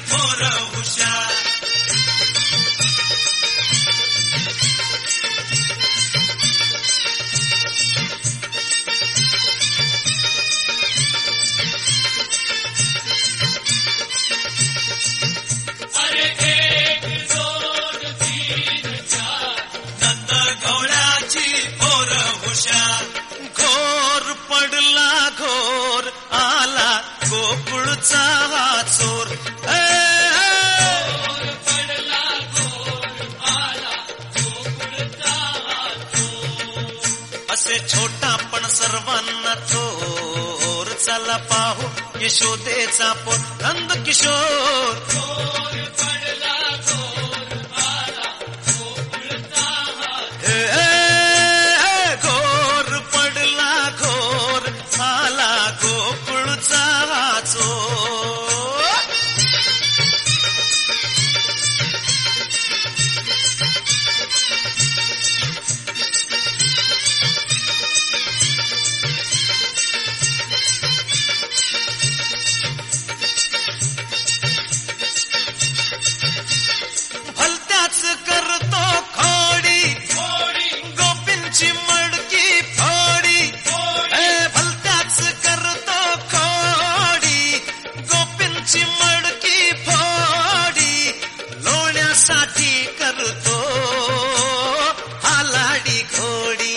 पोर हुशार. अरे एक दोन तीन चार नंद घोड्याची पोर हुशार. घोर पडला घोर आला गोकुळचा हा चोर. घोर पडला घोर आला गोकुळचा हा चोर. असे छोटा पण सर्वांना थोर. चला पाहू यशोदेचा पोर नंद किशोर. घोर पडला घोर आला गोकुळचा हा घोर पडला घोर आला गोकुळचा हा चोर. भलत्याच करतो खोडी गोपींची मडकी फोडी. भलत्याच करतो खोडी गोपींची मडकी फोडी. लोण्यासाठी करतो हालाडी घोडी.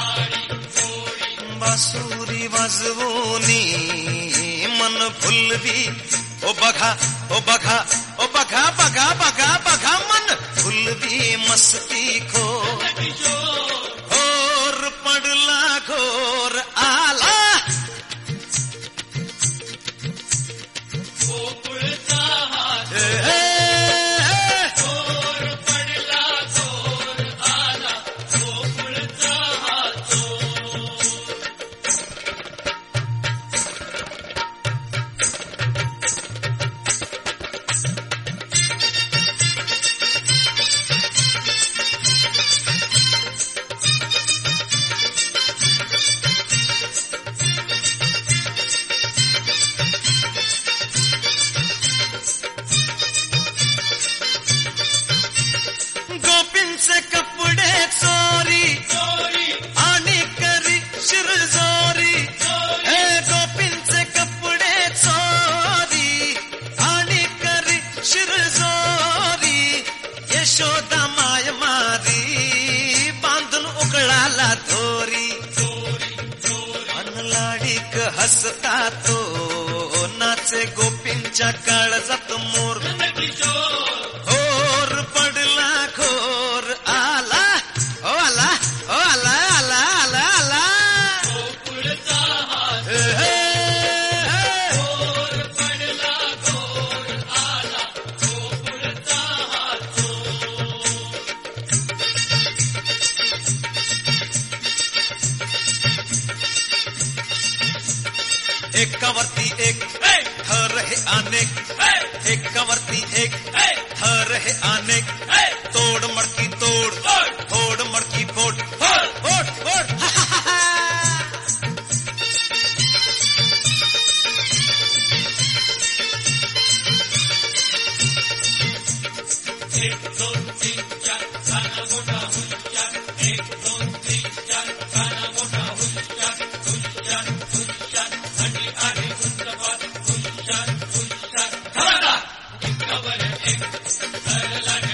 बासुरी वाजवूनी मन फुलवी. ओ बघा ओ बघा ओ बघा बघा बघा बघा मन फुलवी मस्ती खो. घोर पडला घोर आला गोकुळचा हा घोर पडला घोर आला गोकुळचा हा गोपींचे कपडे चोरी आणि करी शिरजोरी. गोपींचे कपडे चोरी आणि करी शिरजोरी. यशोदा माय मारी बांधून उकळाला दोरी. अनलाडीक हसता तो नाचे गोपींच्या काळजात मोर. घोर पडला घोर आला ओ आला ओ आला आला आला आला गोकुळचा हा घोर पडला घोर आला गोकुळचा हा एकावरती एक थर हे अनेक. एकावरती एक थर हे अनेक. तोड मडकी तोड फोड मडकी फोड फोड फोड फोड. एक दोन तीन चार काना मोठा हुशार. एक दोन तीन चार काना मोठा हुशार. हुशार हुशार आणि आहे हुशार हुशार हुशार. एकावर एक